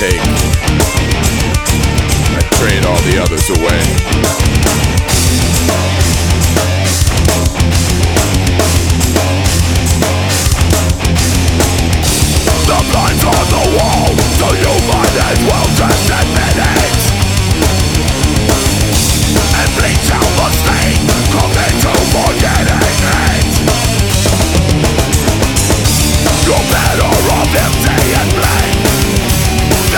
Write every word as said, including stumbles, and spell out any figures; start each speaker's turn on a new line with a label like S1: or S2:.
S1: take. I trade all the others away. The blinds on the wall, so you might